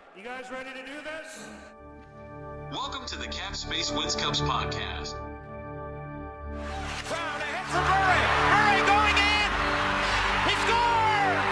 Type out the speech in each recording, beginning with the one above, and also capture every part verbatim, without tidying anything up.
You guys ready to do this? Welcome to the Cap Space Wins Cups podcast. Brown ahead for Murray. Murray going in. He scores!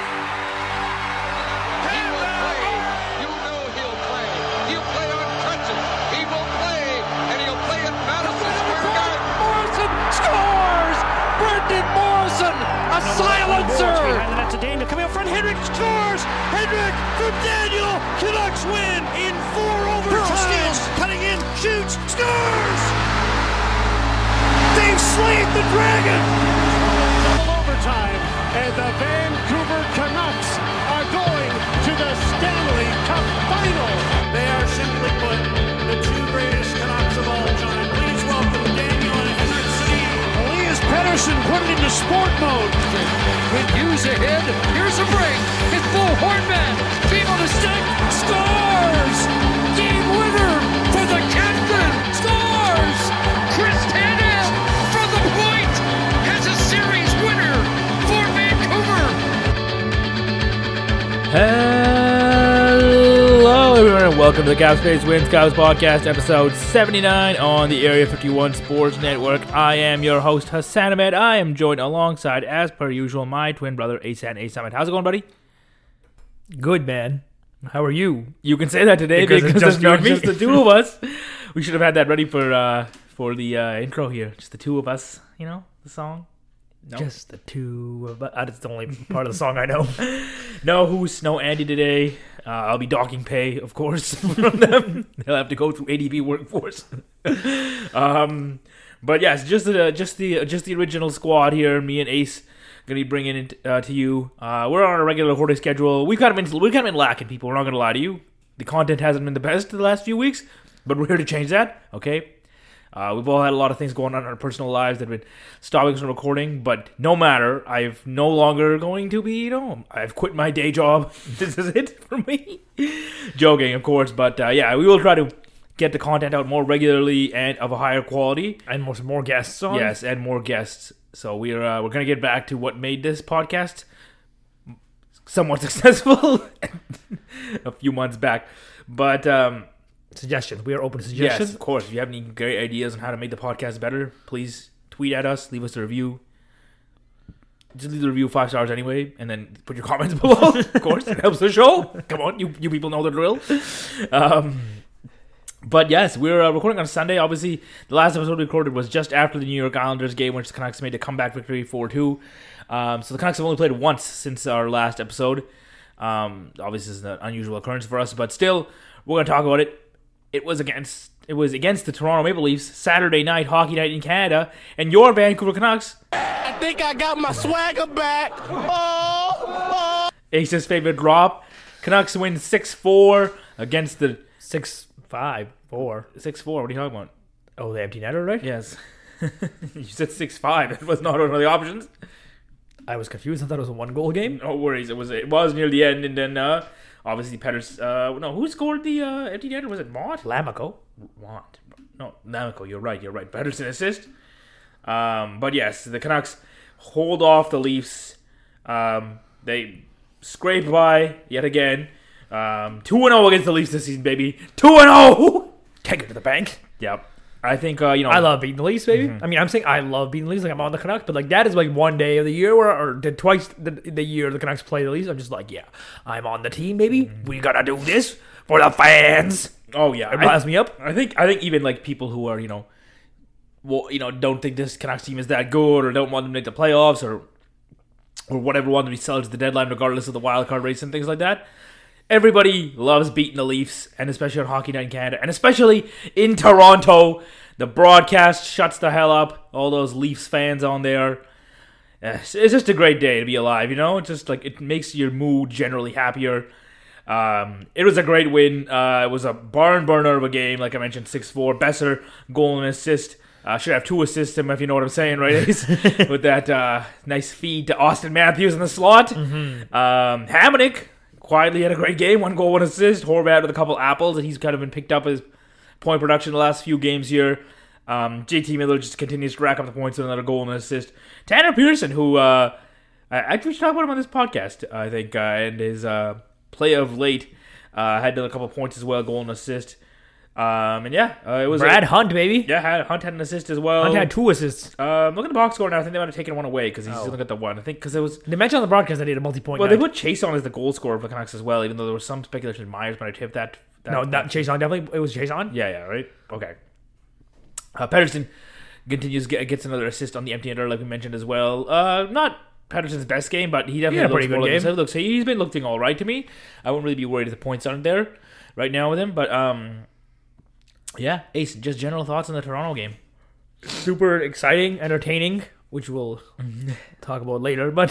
He will play. You know he'll play. He'll play on crutches. He will play, and he'll play at Madison Square Garden. Morrison scores! Brendan Morrison, a silencer! And that's a Daniel coming up front. Hendrick scores! Hendrick from Daniel. Canucks win in four overtimes. Cutting in, shoots, scores! They've slayed the Dragon! Double overtime, and the Vancouver Canucks are going to the Stanley Cup Final. They are simply put the two greatest Canucks of all time. Please welcome Daniel and Hendrick City. Elias Pettersson put it into sport mode. With Hughes ahead, here's a break. It's Bo Hornman, beam on the stick, scores! Game winner for the captain, scores! Chris Tanev from the point has a series winner for Vancouver. Hello, everyone, and welcome to the Cap Space Wins Cups podcast, episode seventy-nine on the Area fifty-one Sports Network. I am your host, Hassan Ahmed. I am joined alongside, as per usual, my twin brother, Asan Asamet. How's it going, buddy? Good, man. How are you? You can say that today Because because, it's just it's not me. just the two of us. We should have had that ready for uh, for the uh, intro here. Just the two of us, you know, the song. No. Just the two of us. That's the only part of the song I know. No Hoos, no Andy today. Uh, I'll be docking pay, of course, from them. They'll have to go through A D B workforce. um, but yes, just the just the just the original squad here. Me and Ace gonna be bringing it uh, to you. Uh, we're on a regular recording schedule. We kind of been we kind of been lacking, people. We're not gonna lie to you. The content hasn't been the best the last few weeks, but we're here to change that. Okay. Uh, we've all had a lot of things going on in our personal lives that have been stopping us from recording, but no matter, I've no longer going to be, you know, I've quit my day job. This is it for me. Joking, of course, but uh, yeah, we will try to get the content out more regularly and of a higher quality. And more, some more guests on. Yes, and more guests. So we're uh, we're gonna get back to what made this podcast somewhat successful a few months back, but. Um, Suggestions. We are open to Yes, suggestions. of course. If you have any great ideas on how to make the podcast better, please tweet at us, leave us a review. Just leave the review five stars anyway, and then put your comments below. Of course, it helps the show. Come on, you you people know the drill. Um, but yes, we're uh, recording on Sunday. Obviously, the last episode we recorded was just after the New York Islanders game, which the Canucks made a comeback victory four two. Um, so the Canucks have only played once since our last episode. Um, obviously, this is an unusual occurrence for us, but still, we're going to talk about it. It was against it was against the Toronto Maple Leafs, Saturday night, hockey night in Canada, and your Vancouver Canucks. I think I got my swagger back. Oh, oh. Ace's favorite drop. Canucks win six four against the Six, five, four. six four. What are you talking about? Oh, the empty netter, right? Yes. You said six five. It was not one of the options. I was confused. I thought it was a one-goal game. No worries. It was it was near the end, and then uh, obviously Petters. Uh, no, who scored the uh, empty netter? Was it Mott? Lamico. Mott. No, Lamico. You're right. You're right. Pedersen assist. Um, but yes, the Canucks hold off the Leafs. Um, they scrape by yet again. Um, two and zero against the Leafs this season, baby. Two and zero. Take it to the bank. Yep. I think uh, you know. I love beating the Leafs, baby. I mean, I'm saying I love beating the Leafs. Like, I'm on the Canucks, but like that is like one day of the year where, or the, twice the, the year the Canucks play the Leafs. I'm just like, yeah, I'm on the team, baby. We gotta do this for the fans. Oh yeah, It riles me up. I think I think even like people who are you know, well you know don't think this Canucks team is that good or don't want them to make the playoffs or or whatever want them to be sold to the deadline regardless of the wild card race and things like that. Everybody loves beating the Leafs, and especially on Hockey Night in Canada, and especially in Toronto. The broadcast shuts the hell up. All those Leafs fans on there. It's just a great day to be alive, you know? It's just like it makes your mood generally happier. Um, it was a great win. Uh, it was a barn burner of a game, like I mentioned, six four. Besser, goal and assist. Uh, should have two assists him, if you know what I'm saying, right, Ace? With that uh, nice feed to Austin Matthews in the slot. Mm-hmm. Um, Hamonic quietly had a great game. One goal, one assist. Horvat with a couple apples, and he's kind of been picked up as point production the last few games here. Um, J T Miller just continues to rack up the points with another goal and an assist. Tanner Pearson, who uh, I actually should talk about him on this podcast, I think, uh, and his uh, play of late. Uh, had a couple of points as well, goal and assist. Um, and yeah, uh, it was Brad a, Hunt, baby. Yeah, had, Hunt had an assist as well. Hunt had two assists. Um, look at the box score now. I think they might have taken one away because he's Oh. looking at the one. I think because it was. They mentioned on the broadcast that he had a multi-point Well, night. they put Chase on as the goal scorer for the Canucks as well, even though there was some speculation Myers might have tipped that. that No, not Chase on. Definitely, it was Chase on. Yeah, yeah, right. Okay. Uh, Pedersen continues get, gets another assist on the empty netter, like we mentioned as well. Uh, not Pedersen's best game, but he definitely He had a looks pretty more good like game. himself. Looks, he's been looking all right to me. I wouldn't really be worried if the points aren't there right now with him, but um, yeah, Ace. Just general thoughts on the Toronto game. Super exciting, entertaining, which we'll talk about later. But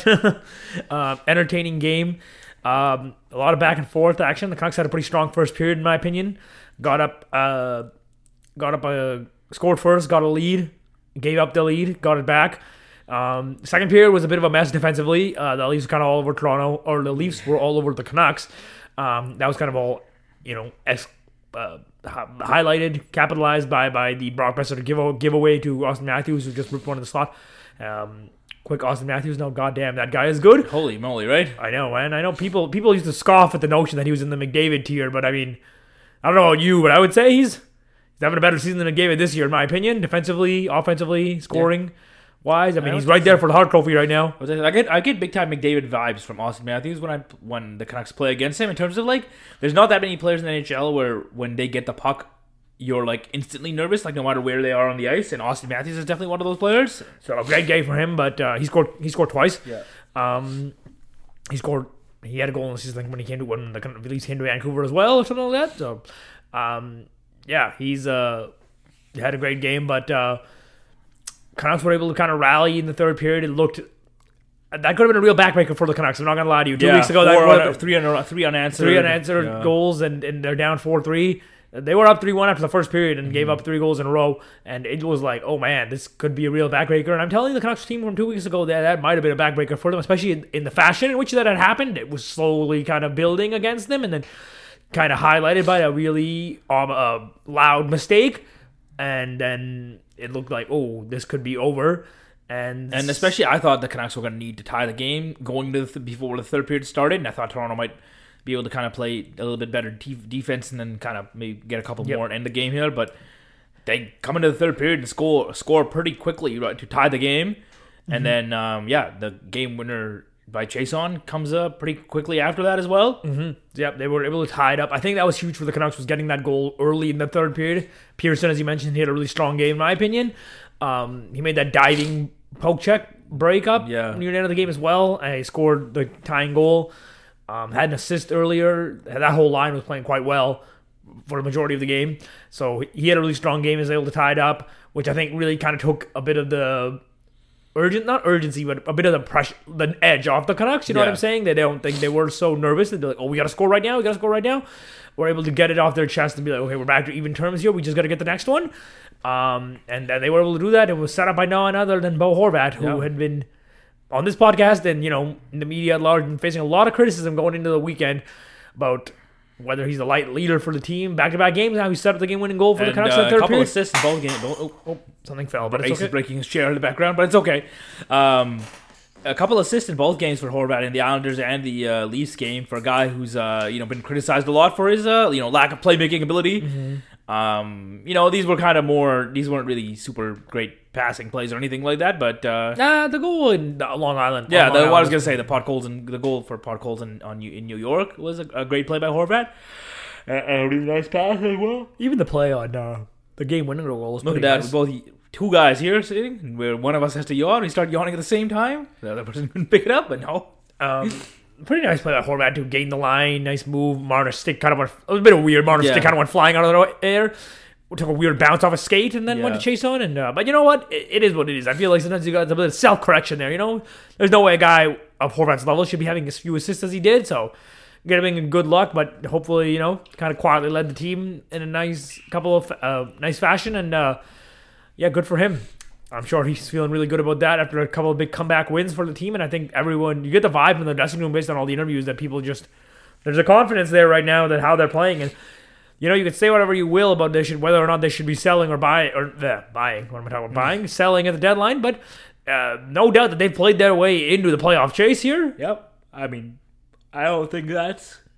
uh, entertaining game. Um, a lot of back and forth action. The Canucks had a pretty strong first period, in my opinion. Got up, uh, got up, uh, scored first, got a lead, gave up the lead, got it back. Um, second period was a bit of a mess defensively. Uh, the Leafs were kind of all over Toronto, or the Leafs were all over the Canucks. Um, that was kind of all, you know, ex- uh, hi- highlighted, capitalized by by the Brock Besser give giveaway to Austin Matthews, who just ripped one in the slot. Um, quick Austin Matthews, no, goddamn, that guy is good. Holy moly, right? I know, man. I know people people used to scoff at the notion that he was in the McDavid tier, but I mean, I don't know about you, but I would say he's he's having a better season than McDavid this year, in my opinion. Defensively, offensively, scoring wise. I mean, I he's don't right think there so. for the Hart Trophy right now. I get I get big time McDavid vibes from Austin Matthews when I when the Canucks play against him. In terms of like, there's not that many players in the N H L where when they get the puck, you're like instantly nervous, like no matter where they are on the ice. And Austin Matthews is definitely one of those players. So a great game for him, but uh, he scored he scored twice. Yeah. Um, he scored. He had a goal in the season when he came to when the Leafs came to Vancouver as well, or something like that. So, um, yeah, he's uh, he had a great game, but uh, Canucks were able to kind of rally in the third period. It looked that could have been a real backbreaker for the Canucks. I'm not gonna lie to you. Two yeah, weeks ago, that four was un- three, un- three unanswered, three unanswered yeah. goals, and, and they're down four three. They were up three one after the first period and Mm-hmm. gave up three goals in a row, and it was like, oh man, this could be a real backbreaker. And I'm telling you, the Canucks team from two weeks ago, that, that might have been a backbreaker for them, especially in, in the fashion in which that had happened. It was slowly kind of building against them, and then kind of highlighted by a really um, uh, loud mistake, and then it looked like, oh, this could be over. And And especially, I thought the Canucks were going to need to tie the game going to the th- before the third period started, and I thought Toronto might be able to kind of play a little bit better de- defense and then kind of maybe get a couple Yep. more and end the game here. But they come into the third period and score score pretty quickly, right, to tie the game, Mm-hmm. and then um, yeah, the game winner by Chason comes up pretty quickly after that as well. Mm-hmm. Yep, they were able to tie it up. I think that was huge for the Canucks, was getting that goal early in the third period. Pearson, as you mentioned, he had a really strong game, in my opinion. Um, he made that diving poke check break up Yeah. near the end of the game as well. And he scored the tying goal. Um, had an assist earlier. That whole line was playing quite well for the majority of the game. So he had a really strong game. He was able to tie it up, which I think really kind of took a bit of the urgent, not urgency, but a bit of the pressure, the edge off the Canucks. You know what Yeah. I'm saying? They don't think they were so nervous that they're like, oh, we got to score right now. We got to score right now. We're able to get it off their chest and be like, okay, we're back to even terms here. We just got to get the next one. Um, and then they were able to do that. It was set up by no one other than Bo Horvat, who Yeah. had been on this podcast and, you know, in the media at large and facing a lot of criticism going into the weekend about whether he's the light leader for the team. Back-to-back games now, he set up the game-winning goal for the And, Canucks uh, in the a third couple period. assists in both games. Oh, Oh, something fell, but Ace it's is okay. breaking his chair in the background, but it's okay. Um, a couple assists in both games for Horvat in the Islanders and the uh, Leafs game for a guy who's uh, you know been criticized a lot for his uh, you know lack of playmaking ability. Mm-hmm. Um, you know these were kind of more these weren't really super great passing plays or anything like that, but uh, Nah, the goal in uh, Long Island. yeah, on the, Long what I was Island gonna say the pot goals and the goal for pot goals in on in New York was a, a great play by Horvat. Uh, a really nice pass as well. Even the play on uh, the game-winning goal was Look pretty at that, nice. both two guys here sitting, where one of us has to yawn. We start yawning at the same time. The other person couldn't pick it up, but no. Um, pretty nice play by Horvat to gain the line. Nice move. Marner's stick kind of went. It was a bit of weird. Marner's Yeah. stick kind of went flying out of the air. Took a weird bounce off a skate and then went Yeah. to chase on. And uh, but you know what? It, it is what it is. I feel like sometimes you got a bit of self correction there. You know, there's no way a guy of Horvat's level should be having as few assists as he did. So, getting good luck, but hopefully, you know, kind of quietly led the team in a nice couple of uh, nice fashion. And uh, yeah, good for him. I'm sure he's feeling really good about that after a couple of big comeback wins for the team. And I think everyone, you get the vibe from the dressing room based on all the interviews that people just, there's a confidence there right now that how they're playing. And, you know, you can say whatever you will about they should, whether or not they should be selling or buying, or uh, buying, what am I talking about? Buying, selling at the deadline. But uh, no doubt that they've played their way into the playoff chase here. Yep. I mean, I don't think that's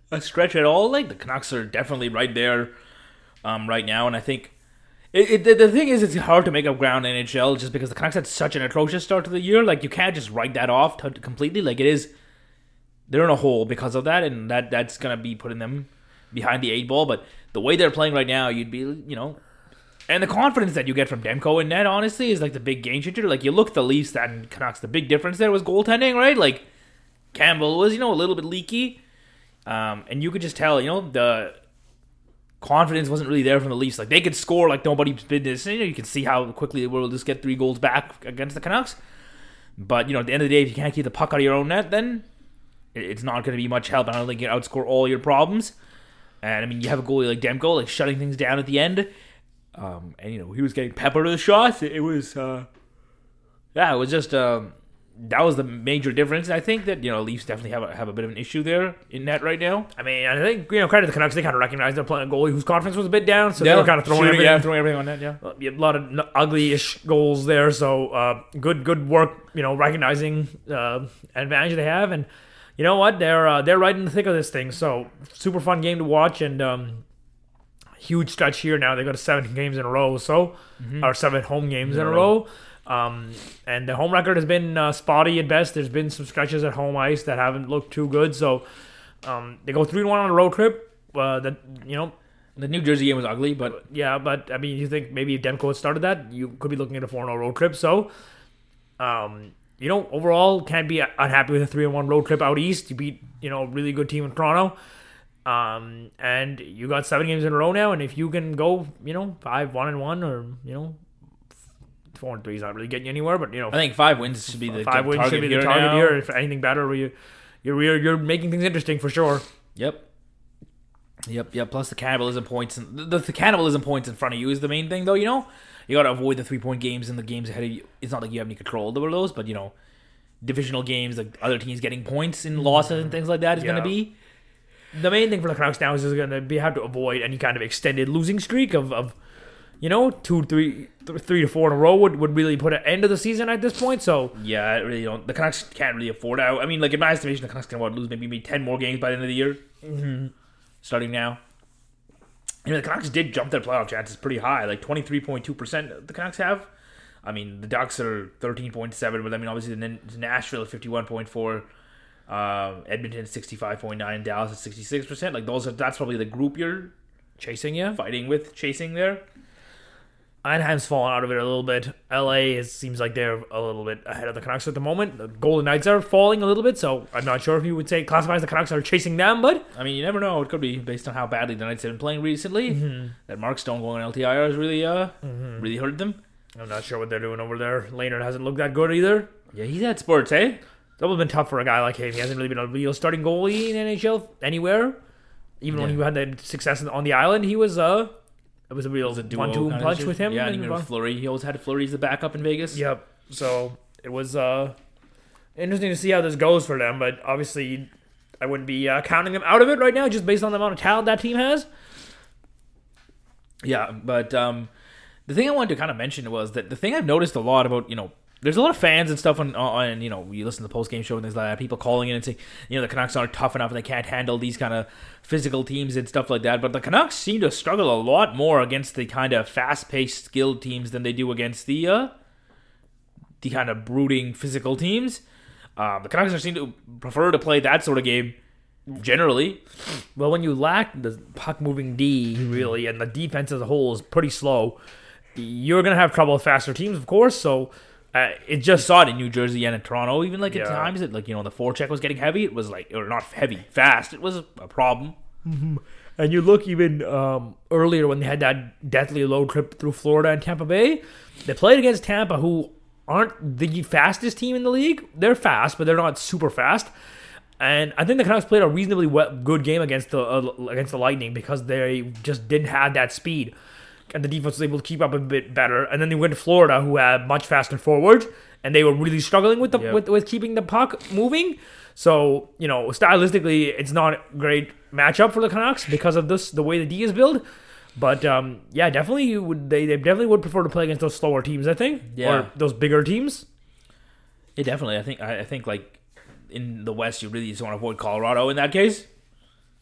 a stretch at all. Like the Canucks are definitely right there um, right now, and I think it, it, the, the thing is, it's hard to make up ground in N H L just because the Canucks had such an atrocious start to the year. Like you can't just write that off t- completely. Like it is, they're in a hole because of that, and that that's gonna be putting them behind the eight ball. But the way they're playing right now, you'd be, you know. And the confidence that you get from Demko in net, honestly, is like the big game changer. Like, you look at the Leafs and Canucks, the big difference there was goaltending, right? Like, Campbell was, you know, a little bit leaky. Um, and you could just tell, you know, the confidence wasn't really there from the Leafs. Like, they could score like nobody's business. You know, you can see how quickly they were able to just get three goals back against the Canucks. But, you know, at the end of the day, if you can't keep the puck out of your own net, then it's not going to be much help. I don't think you can outscore all your problems. And, I mean, you have a goalie like Demko, like, shutting things down at the end. Um, and, you know, he was getting peppered with the shots. It, it was, uh, yeah, it was just, um, that was the major difference. I think that, you know, Leafs definitely have a, have a bit of an issue there in net right now. I mean, I think, you know, credit to the Canucks, they kind of recognized they're playing a goalie whose confidence was a bit down, so yeah, they were kind of throwing shooting, everything. yeah, throwing everything on net, yeah. A lot of ugly-ish goals there, so uh, good good work, you know, recognizing uh, advantage they have, and you know what, they're uh, they're right in the thick of this thing, so super fun game to watch, and um, huge stretch here now. They got seven games in a row, so mm-hmm. or seven home games in, in a row. row. Um, and the home record has been uh, spotty at best. There's been some stretches at home ice that haven't looked too good. So um, they go three to one on a road trip. Uh, that you know, the New Jersey game was ugly, but yeah, but I mean, you think maybe if Demko had started that, you could be looking at a four and zero road trip. So, um, you know, overall, can't be unhappy with a three and one road trip out east. You beat, you know, a really good team in Toronto. Um, and you got seven games in a row now, and if you can go, you know, five one and one, or you know, four and three is not really getting you anywhere. But you know, I think five wins should be the five wins should be the target here. If anything better, you you're you're you're making things interesting for sure. Yep, yep, yep. Plus the cannibalism points, and the, the cannibalism points in front of you is the main thing, though. You know, you got to avoid the three point games and the games ahead of you. It's not like you have any control over those, but you know, divisional games, like other teams getting points in losses and things like that is yeah. going to be. The main thing for the Canucks now is just going to be have to avoid any kind of extended losing streak of, of you know, two, three, th- three to four in a row would, would really put an end to the season at this point. So yeah, I really don't. The Canucks can't really afford out. I mean, like in my estimation, the Canucks can what, lose maybe, maybe ten more games by the end of the year, mm-hmm. starting now. I mean, the Canucks did jump their playoff chances pretty high, like twenty-three point two percent the Canucks have. I mean, the Ducks are thirteen point seven, but I mean, obviously the Nashville at fifty-one point four. Uh, Edmonton sixty-five point nine, Dallas at sixty-six percent. Like those are that's probably the group you're chasing, yeah, fighting with, chasing there. Anaheim's fallen out of it a little bit. L A is, seems like they're a little bit ahead of the Canucks at the moment. The Golden Knights are falling a little bit, so I'm not sure if you would say classifies the Canucks are chasing them, but I mean, you never know. It could be based on how badly the Knights have been playing recently. Mm-hmm. That Mark Stone going on L T I R has really, uh, mm-hmm. really hurt them. I'm not sure what they're doing over there. Leonard hasn't looked that good either. Yeah, he's had sports, eh? That would have been tough for a guy like him. He hasn't really been a real starting goalie in N H L anywhere. Even yeah. when he had the success on the island, he was uh, it was a real one-two punch with him. Yeah, and even Fleury. He always had Fleury as the backup in Vegas. Yep. So it was uh, interesting to see how this goes for them. But obviously, I wouldn't be uh, counting them out of it right now, just based on the amount of talent that team has. Yeah, but um, the thing I wanted to kind of mention was that the thing I've noticed a lot about, you know, there's a lot of fans and stuff on, on you know, you listen to the post-game show and things like that, people calling in and saying, you know, the Canucks aren't tough enough and they can't handle these kind of physical teams and stuff like that. But the Canucks seem to struggle a lot more against the kind of fast-paced, skilled teams than they do against the uh, the kind of brooding, physical teams. Um, the Canucks seem to prefer to play that sort of game generally. Well, when you lack the puck-moving D, really, and the defense as a whole is pretty slow, you're going to have trouble with faster teams, of course, so... Uh, it just saw it in New Jersey and in Toronto. Even like at yeah. times, that like you know the forecheck was getting heavy. It was like or not heavy, fast. It was a problem. Mm-hmm. And you look even um, earlier when they had that deathly road trip through Florida and Tampa Bay. They played against Tampa, who aren't the fastest team in the league. They're fast, but they're not super fast. And I think the Canucks played a reasonably good game against the uh, against the Lightning because they just didn't have that speed. And the defense was able to keep up a bit better. And then they went to Florida, who had much faster forwards, and they were really struggling with the yep. with, with keeping the puck moving. So, you know, stylistically, it's not a great matchup for the Canucks because of this, the way the D is built. But um, yeah, definitely you would they, they definitely would prefer to play against those slower teams, I think, yeah. or those bigger teams. Yeah, definitely. I think I, I think like in the West, you really just want to avoid Colorado in that case.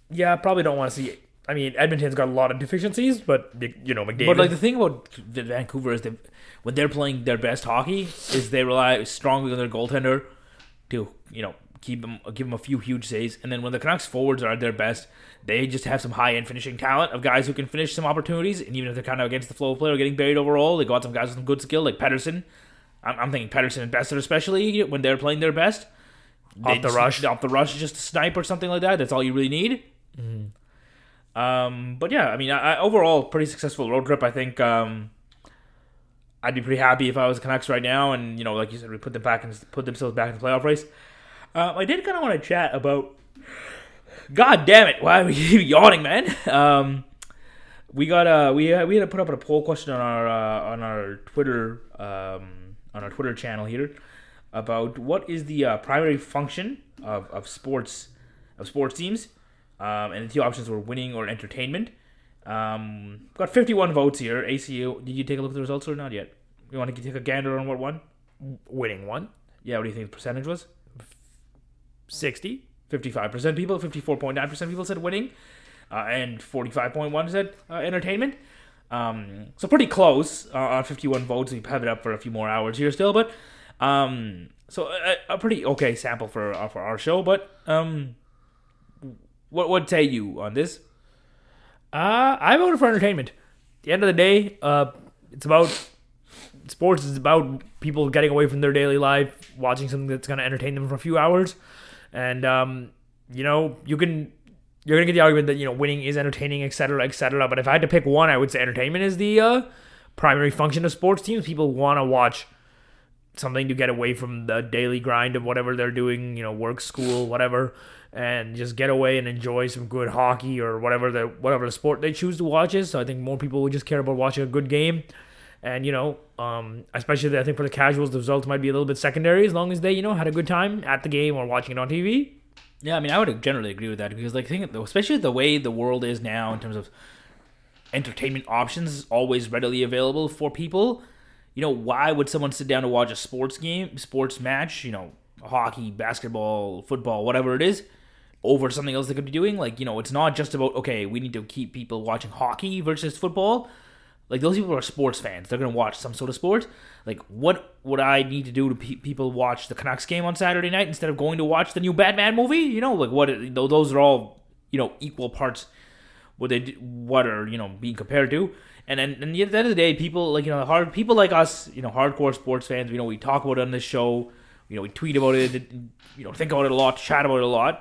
Yeah, I probably don't want to see it. I mean, Edmonton's got a lot of deficiencies, but, you know, McDavid... But, like, the thing about Vancouver is that when they're playing their best hockey is they rely strongly on their goaltender to, you know, keep them, give them a few huge saves. And then when the Canucks forwards are at their best, they just have some high-end finishing talent of guys who can finish some opportunities. And even if they're kind of against the flow of play or getting buried overall, they got some guys with some good skill, like Pettersson. I'm, I'm thinking Pettersson and Besser especially, when they're playing their best. Off the rush. Off the rush, just a snipe or something like that. That's all you really need. Mm-hmm. Um, but yeah, I mean, I, I, overall, pretty successful road trip. I think um, I'd be pretty happy if I was Canucks right now, and you know, like you said, we put them back and put themselves back in the playoff race. Uh, I did kind of want to chat about. God damn it! Why are we yawning, man? Um, we got uh, we uh, we had to put up a poll question on our uh, on our Twitter um, on our Twitter channel here about what is the uh, primary function of, of sports of sports teams. Um, and the two options were winning or entertainment. Um, got fifty-one votes here. A C U, did you take a look at the results or not yet? You want to take a gander on what won? Winning won. Yeah, what do you think the percentage was? sixty. fifty-five percent people, fifty-four point nine percent people said winning, uh, and forty-five point one percent said uh, entertainment. Um, so pretty close uh, on fifty-one votes. We have it up for a few more hours here still, but um, so a, a pretty okay sample for uh, for our show. But um. What would say you on this? Uh, I voted for entertainment. At the end of the day, uh, it's about sports is about people getting away from their daily life, watching something that's going to entertain them for a few hours, and um, you know, you can you're going to get the argument that you know winning is entertaining, et cetera, et cetera. But if I had to pick one, I would say entertainment is the uh, primary function of sports teams. People want to watch something to get away from the daily grind of whatever they're doing, you know, work, school, whatever. And just get away and enjoy some good hockey or whatever the whatever the sport they choose to watch is. So I think more people would just care about watching a good game. And, you know, um, especially I think for the casuals, the results might be a little bit secondary as long as they, you know, had a good time at the game or watching it on T V. Yeah, I mean, I would generally agree with that because, like, think especially the way the world is now in terms of entertainment options always readily available for people. You know, why would someone sit down to watch a sports game, sports match, you know, hockey, basketball, football, whatever it is, over something else they could be doing? Like, you know, it's not just about, okay, we need to keep people watching hockey versus football. Like, those people are sports fans. They're going to watch some sort of sport. Like, what would I need to do to pe- people watch the Canucks game on Saturday night instead of going to watch the new Batman movie? You know, like, what, those are all, you know, equal parts what they do, what are, you know, being compared to. And then and at the end of the day, people, like, you know, hard people like us, you know, hardcore sports fans, you know, we talk about it on this show. You know, we tweet about it, you know, think about it a lot, chat about it a lot.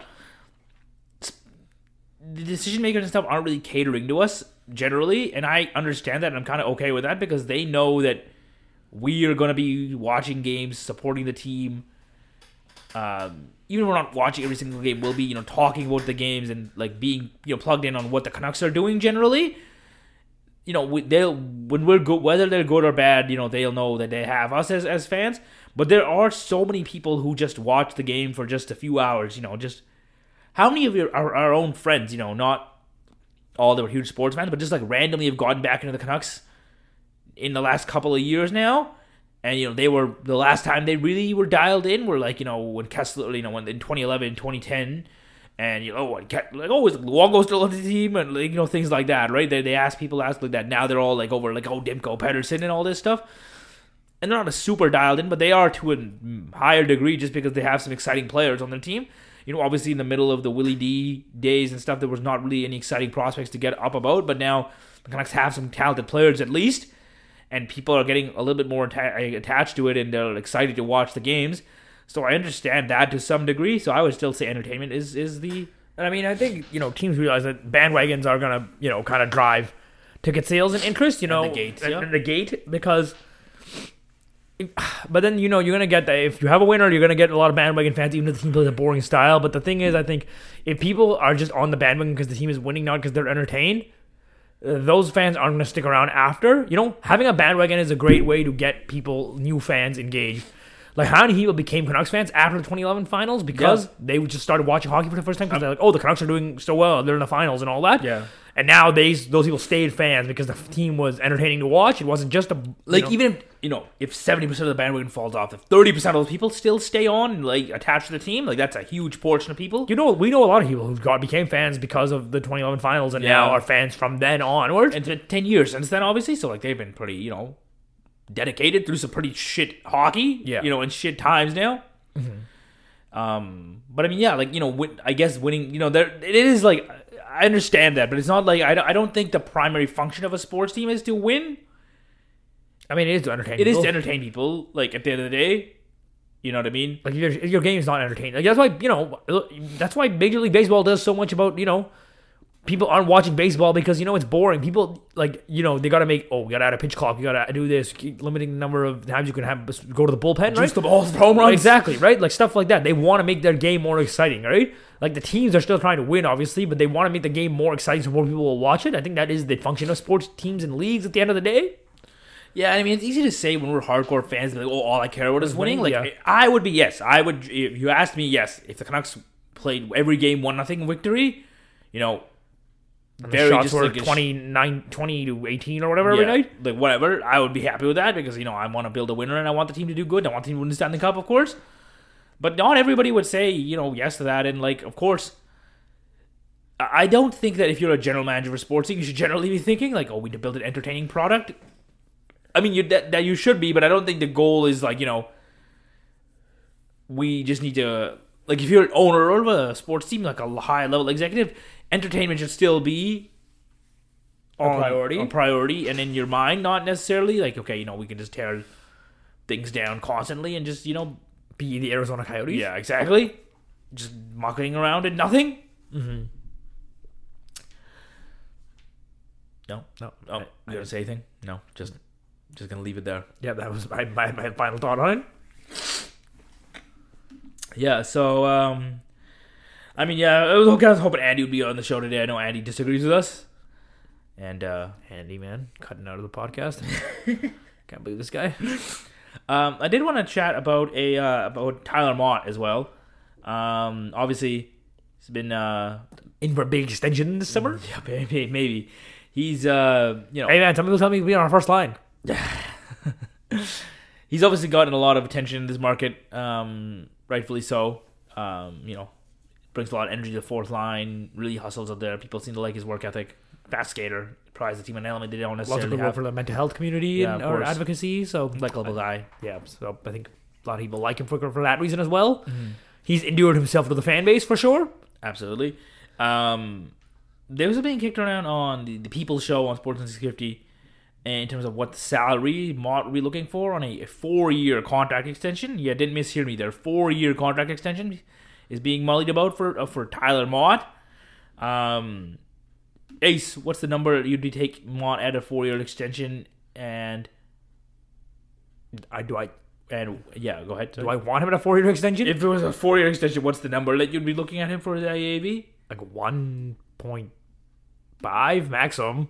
The decision makers and stuff aren't really catering to us generally, and I understand that, and I'm kind of okay with that because they know that we are going to be watching games, supporting the team. Um, even if we're not watching every single game, we'll be, you know, talking about the games and like being, you know, plugged in on what the Canucks are doing generally. You know, we, they'll when we're good, whether they're good or bad, you know, they'll know that they have us as as fans. But there are so many people who just watch the game for just a few hours. You know, just how many of your our, our own friends, you know, not all that were huge sports fans, but just like randomly have gotten back into the Canucks in the last couple of years now. And, you know, they were, the last time they really were dialed in were like, you know, when Kessler, you know, when in twenty eleven, twenty ten, and, you know, like, oh, is Luongo still on the team? And, like, you know, things like that, right? They they ask people, ask like that. Now they're all like over, like, oh, Demko, Pettersson, and all this stuff. And they're not a super dialed in, but they are to a higher degree just because they have some exciting players on their team. You know, obviously in the middle of the Willie D days and stuff, there was not really any exciting prospects to get up about, but now the Canucks have some talented players at least. And people are getting a little bit more atta- attached to it, and they're excited to watch the games. So I understand that to some degree. So I would still say entertainment is, is the... And I mean, I think, you know, teams realize that bandwagons are going to, you know, kind of drive ticket sales and interest, you know. And the gate, and, yeah. and the gate, because... If, but then, you know, you're going to get that. If you have a winner, you're going to get a lot of bandwagon fans, even if the team plays a boring style. But the thing is, I think, if people are just on the bandwagon because the team is winning, not because they're entertained... those fans aren't going to stick around after. You know, having a bandwagon is a great way to get people, new fans, engaged. Like, how many people became Canucks fans after the twenty eleven finals because yeah. they just started watching hockey for the first time because they're like, oh, the Canucks are doing so well. They're in the finals and all that. Yeah. And now they, those people stayed fans because the team was entertaining to watch. It wasn't just a... Like, know, even if, you know, if seventy percent of the bandwagon falls off, if thirty percent of those people still stay on and, like, attached to the team, like, that's a huge portion of people. You know, we know a lot of people who got became fans because of the twenty eleven finals and Yeah. now are fans from then onward. And it's been ten years since then, obviously, so, like, they've been pretty, you know, dedicated through some pretty shit hockey, Yeah. you know, and shit times now. Um, but, I mean, yeah, like, you know, win, I guess winning, you know, there it is, like... I understand that, but it's not like I don't, I don't think the primary function of a sports team is to win. I mean, it is to entertain It people. is to entertain people. Like at the end of the day, you know what I mean. Like, if your, if your game is not entertaining. Like, that's why, you know, that's why Major League Baseball does so much about, you know, people aren't watching baseball because, you know, it's boring. People, like, you know, they got to make, oh, we got to add a pitch clock. We got to do this. Keep limiting the number of times you can have go to the bullpen, right? Juice the balls, home runs. Exactly, right? Like, stuff like that. They want to make their game more exciting, right? Like, the teams are still trying to win, obviously, but they want to make the game more exciting so more people will watch it. I think that is the function of sports teams and leagues at the end of the day. Yeah, I mean, it's easy to say when we're hardcore fans, like, oh, all I care about is winning. Like, yeah. I would be, yes. I would, if you asked me, yes. If the Canucks played every game one nothing victory, you know, And very the shots just were like a sh- twenty-nine, twenty to eighteen or whatever yeah, every night. like, whatever, I would be happy with that because, you know, I want to build a winner and I want the team to do good. I want the team to win the Stanley Cup, of course. But not everybody would say, you know, yes to that. And, like, of course, I I don't think that if you're a general manager for sports team, you should generally be thinking, like, oh, we need to build an entertaining product. I mean, you, that, that you should be, but I don't think the goal is, like, you know, we just need to, like, if you're an owner of a sports team, like a high-level executive, entertainment should still be on, priority. a priority, and in your mind, not necessarily, like, okay, you know, we can just tear things down constantly and just, you know, Be the Arizona Coyotes. yeah, exactly. Just mucking around and nothing. Mm-hmm. No, No. Oh, I- you gonna say anything? No, just just gonna leave it there. Yeah, that was my, my, my final thought on it. Yeah, so um, I mean, yeah, I was okay. I was hoping Andy would be on the show today. I know Andy disagrees with us, and uh, Handy, man. Cutting out of the podcast. Can't believe this guy. um, I did want to chat about a uh, about Tyler Mott as well. Um, obviously, he's been uh, In for a big extension this summer. yeah, maybe maybe he's uh, you know. Hey, man, some people tell me to be on our first line. He's obviously gotten a lot of attention in this market, um, rightfully so. Um, you know, brings a lot of energy to the fourth line, really hustles out there. People seem to like his work ethic. Fast skater, prize the team an element they don't Lots necessarily of good have. work for the mental health community Yeah, and of our course. advocacy. So, Likable guy. yeah, so I think a lot of people like him for, for that reason as well. He's endured himself to the fan base for sure. Absolutely. Um, there was a being kicked around on the, the People Show on Sports and six fifty in terms of what the salary Mott would be looking for on a four-year contract extension. Yeah, didn't mishear me there. Four-year contract extension is being mullied about for uh, for Tyler Mott. Um, Ace, what's the number you'd be take Mott at a four-year extension? And I do I and yeah, go ahead. do I want him at a four year extension? If it was a four-year extension, what's the number that you'd be looking at him for the A A V? Like one point five maximum.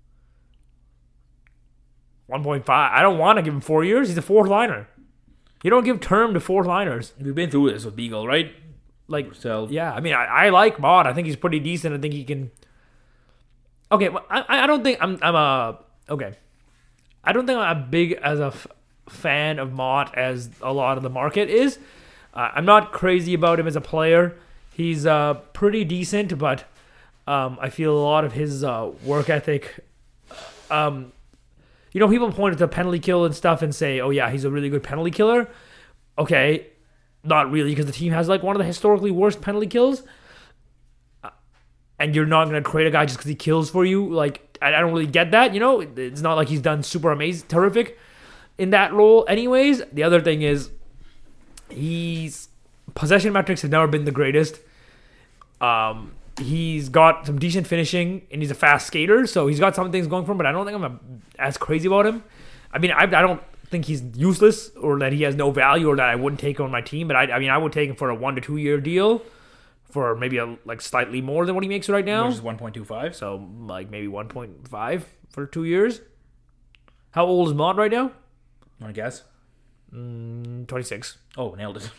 One point five. I don't want to give him four years. He's a fourth liner. You don't give term to fourth liners. We've been through this with Beagle, right? Like, So yeah, I mean, I, I like Mott. I think he's pretty decent. I think he can. Okay, well, I I don't think I'm I'm a okay. I don't think I'm as big as a f- fan of Mott as a lot of the market is. Uh, I'm not crazy about him as a player. He's uh pretty decent, but um, I feel a lot of his uh, work ethic. Um, you know, people point to penalty kill and stuff and say, "Oh yeah, he's a really good penalty killer." Okay, not really, because the team has like one of the historically worst penalty kills. And you're not going to trade a guy just because he kills for you. Like, I I don't really get that, you know? It's not like he's done super amazing, terrific in that role anyways. The other thing is, he's possession metrics have never been the greatest. Um, he's got some decent finishing, and he's a fast skater, so he's got some things going for him, but I don't think I'm a, as crazy about him. I mean, I, I don't think he's useless or that he has no value or that I wouldn't take him on my team, but I, I mean, I would take him for a one to two year deal. For maybe a, like slightly more than what he makes right now. which is one point two five. So like maybe one point five for two years. How old is Mott right now? Want to guess? twenty-six. Oh, nailed it.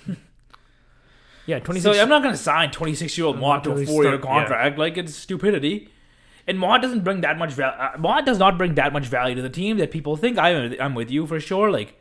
Yeah, twenty-six. So I'm not going to sign twenty-six-year-old Mott to a really four-year start- yeah. contract. Like, it's stupidity. And Mott doesn't bring that much value. Uh, Mott does not bring that much value to the team that people think. I'm, I'm with you for sure. Like,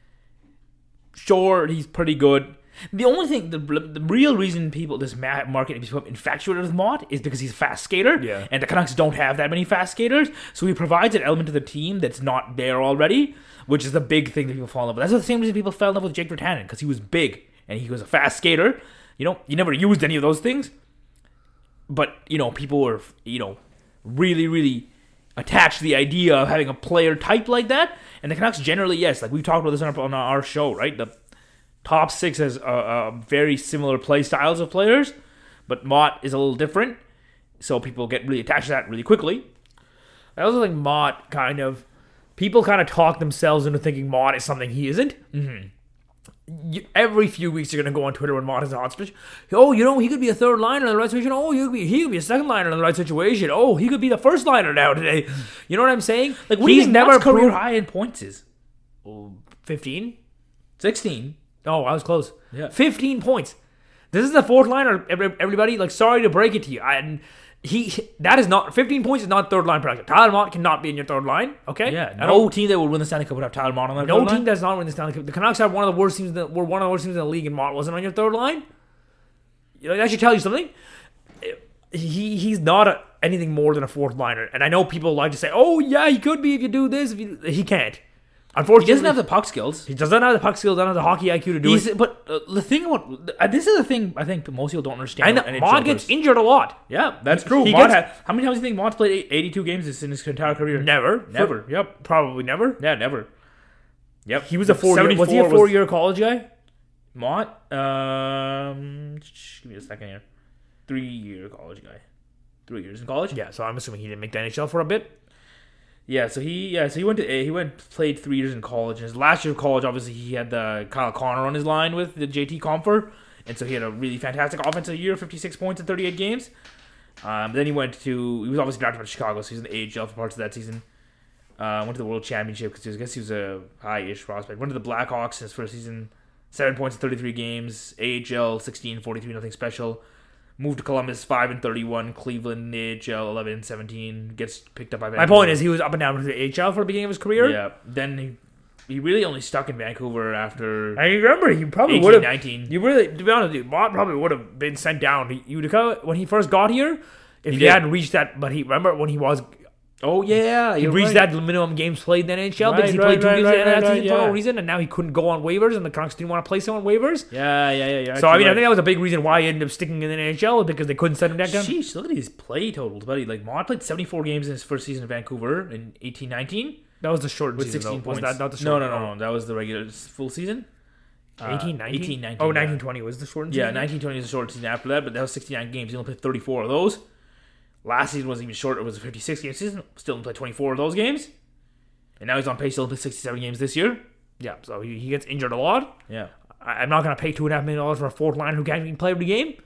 sure, he's pretty good. The only thing, the, the real reason people, this market is infatuated with Mott is because he's a fast skater. Yeah. And the Canucks don't have that many fast skaters. So he provides an element to the team that's not there already, which is the big thing that people fall in love with. That's the same reason people fell in love with Jake Virtanen, because he was big and he was a fast skater. You know, he never used any of those things. But, you know, people were, you know, really, really attached to the idea of having a player type like that. And the Canucks generally, yes, like we've talked about this on our, on our show, right? The top six has uh, uh, very similar play styles of players, but Mott is a little different, so people get really attached to that really quickly. I also think Mott kind of, people kind of talk themselves into thinking Mott is something he isn't. Mm-hmm. You, every few weeks you're going to go on Twitter when Mott is a hot stretch. Oh, you know, he could be a third liner in the right situation. Oh, he could be, he could be a second liner in the right situation. Oh, he could be the first liner now today. You know what I'm saying? Like, what do you think never Mott's career proved- high in points is? fifteen? sixteen. Oh, I was close. Yeah. fifteen points. This is the fourth liner, every- everybody. Like, sorry to break it to you. I, he that is not fifteen points is not third line production. Tyler Mott cannot be in your third line. Okay. Yeah, I no don't- team that would win the Stanley Cup would have Tyler Mott on their No third team line. does not win the Stanley Cup. The Canucks are one of the worst teams. That were one of the worst teams in the league, and Mott wasn't on your third line. You know, that should tell you something. He he's not a, anything more than a fourth liner, and I know people like to say, "Oh yeah, he could be if you do this." If you, he can't. Unfortunately, He doesn't have the puck skills. He doesn't have the puck skills. Doesn't have the hockey I Q to do He's, it. but uh, the thing about uh, this is the thing I think most people don't understand. about And N H L Mott gets players. injured a lot. Yeah, that's true. He Mott gets- had, how many times do you think Mott's played eighty-two games in his entire career? Never, Never. For- yep, probably never. Yeah, never. Yep. He was a four. Year, was he a seventy-four four-year college guy? Mott, um, shh, give me a second here. Three-year college guy. Three years in college. Yeah, so I'm assuming he didn't make the N H L for a bit. Yeah, so he yeah, so he went to he went played three years in college. And his last year of college, obviously, he had the Kyle Connor on his line with the J T Compher, and so he had a really fantastic offensive year, fifty-six points in thirty-eight games. Um, then he went to he was obviously drafted by Chicago, so he was in the A H L for parts of that season. Uh, went to the World Championship because I guess he was a high-ish prospect. Went to the Blackhawks in his first season, seven points in thirty-three games. A H L sixteen, forty-three, nothing special. Moved to Columbus, five and thirty-one. Cleveland, A H L, eleven and seventeen. Gets picked up by Vancouver. My point is, he was up and down with the A H L for the beginning of his career. Yeah. Then he, he really only stuck in Vancouver after I remember he probably eighteen, would have. nineteen. You really, to be honest, with you, Mott probably would have been sent down to Utica when he first got here. If he, did. hadn't reached that, but he remember when he was Oh, yeah. he you're reached right. that minimum games played in the N H L Right, because he right, played two right, games right, in that right, season right, for yeah. no reason, and now he couldn't go on waivers, and the Canucks didn't want to place him on waivers. Yeah, yeah, yeah. yeah So I mean, right. I think that was a big reason why he ended up sticking in the N H L because they couldn't send him back down. Sheesh, look at his play totals, buddy. Like, Mott played seventy-four games in his first season in Vancouver in eighteen nineteen That was the short with season, sixteen though. Was points. that not the no, short? no, no, no. That was the regular full season. Uh, eighteen nineteen eighteen nineteen. Oh, yeah. nineteen twenty was the short Yeah, season. nineteen twenty is a short season after that, but that was sixty-nine games. He only played thirty-four of those. Last season wasn't even short. It was a fifty-six game season. Still only played twenty-four of those games. And now he's on pace to play sixty-seven games this year. Yeah, so he, he gets injured a lot. Yeah. I, I'm not going to pay two and a half million dollars for a fourth liner who can't even play every game.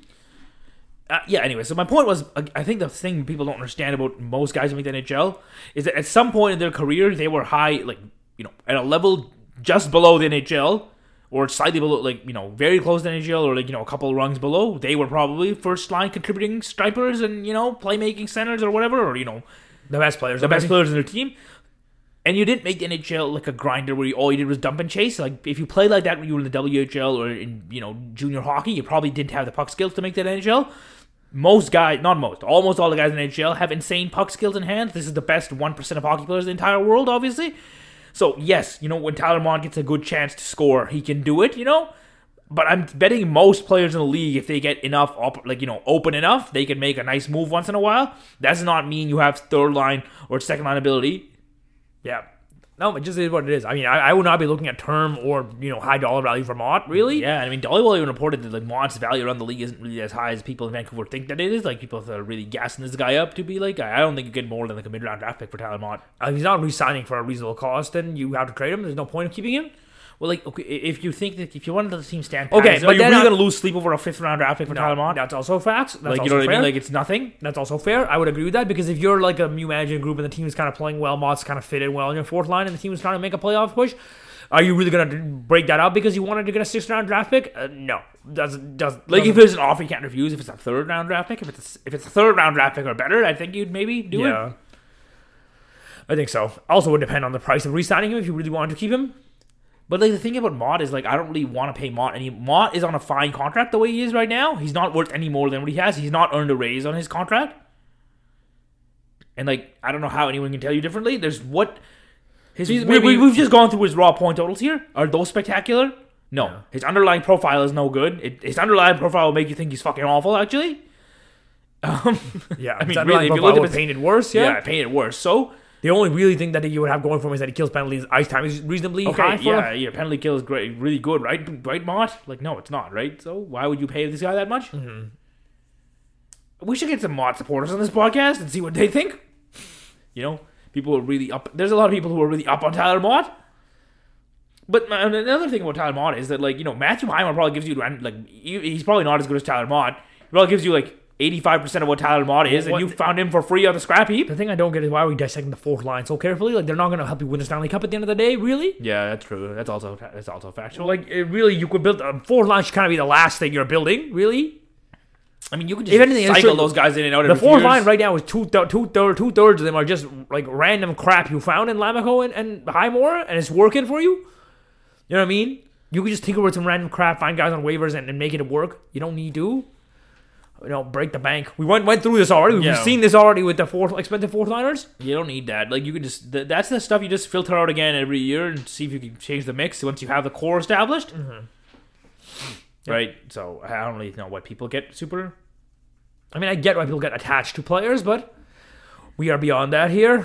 Uh, yeah, anyway, so my point was, uh, I think the thing people don't understand about most guys who make the N H L is that at some point in their career, they were high, like, you know, at a level just below the N H L, or slightly below, like, you know, very close to the N H L, or, like, you know, a couple of rungs below. They were probably first-line contributing stripers and, you know, playmaking centers or whatever, or, you know, The best players. the best players in their team. And you didn't make the N H L like a grinder where you, all you did was dump and chase. Like, if you played like that when you were in the W H L or in, you know, junior hockey, you probably didn't have the puck skills to make that N H L. Most guys, not most, almost all the guys in the N H L have insane puck skills in hand. This is the best one percent of hockey players in the entire world, obviously. So, yes, you know, when Tyler Mott gets a good chance to score, he can do it, you know? But I'm betting most players in the league, if they get enough, op- like, you know, open enough, they can make a nice move once in a while. That does not mean you have third line or second line ability. Yeah. No, it just is what it is. I mean, I, I would not be looking at term or, you know, high dollar value for Mott, really. Yeah, I mean, Dollywall even reported that like Mott's value around the league isn't really as high as people in Vancouver think that it is. Like, people are really gassing this guy up to be like, I don't think you get more than like a mid-round draft pick for Tyler Mott. Uh, if he's not re-signing for a reasonable cost, then you have to trade him. There's no point of keeping him. Well, like, okay, if you think that if you wanted the team stand, Okay, pat, but are you then really I- going to lose sleep over a fifth-round draft pick for Tyler Mott? That's also facts. That's Like, you also know what fair. I mean? Like, it's nothing. That's also fair. I would agree with that because if you're like a new managing group and the team is kind of playing well, Mott's kind of fit in well in your fourth line and the team is trying to make a playoff push, Are you really gonna break that up because you wanted to get a sixth round draft pick? Uh, no, doesn't doesn't Like, doesn't- if there's an offer you can't refuse, if it's a third round draft pick, if it's a, if it's a third round draft pick or better, I think you'd maybe do yeah. it. I think so. Also, would depend on the price of re-signing him if you really wanted to keep him. But like the thing about Mott is like I don't really want to pay Mott any. Mott is on a fine contract the way he is right now. He's not worth any more than what he has. He's not earned a raise on his contract. And like I don't know how anyone can tell you differently. There's what his He's we, maybe- we, we've just gone through his raw point totals here. Are those spectacular? No. No. His underlying profile is no good. It, his underlying profile will make you think he's fucking awful. Actually. Um, Yeah, I mean, that really, if you profile look at was his- painted worse. yeah, Yeah. I painted worse. So. The only really thing that you would have going for him is that he kills penalties. Ice time is reasonably Okay, high for yeah, him. your penalty kill is great, really good, right? Right, Mott? Like, no, it's not, right? So why would you pay this guy that much? Mm-hmm. We should get some Mott supporters on this podcast and see what they think. You know, people are really up. There's a lot of people who are really up on Tyler Mott. But uh, another thing about Tyler Mott is that, like, you know, Matthew Heimer probably gives you, like, he's probably not as good as Tyler Mott. He probably gives you, like, eighty-five percent of what Tyler Mott is, Well, and what- you found him for free on the scrap heap. The thing I don't get is why are we dissecting the fourth line so carefully? Like, they're not going to help you win the Stanley Cup at the end of the day, really? Yeah, that's true. That's also that's also factual. Like, it really, you could build a fourth line should kind of be the last thing you're building, really. I mean, you could just If anything, it's cycle true. those guys in and out. The every few fourth years. line right now is two th- two third two thirds of them are just like random crap you found in Lamico and, and Highmore, and it's working for you. You know what I mean? You could just tinker with some random crap, find guys on waivers, and, and make it work. You don't need to. You know, break the bank. We went went through this already. We've Yeah. seen this already with the fourth expensive fourth liners. You don't need that. Like, you can just th- that's the stuff you just filter out again every year and see if you can change the mix once you have the core established. Mm-hmm. Right. So I don't really know why people get super. I mean, I get why people get attached to players, but we are beyond that here.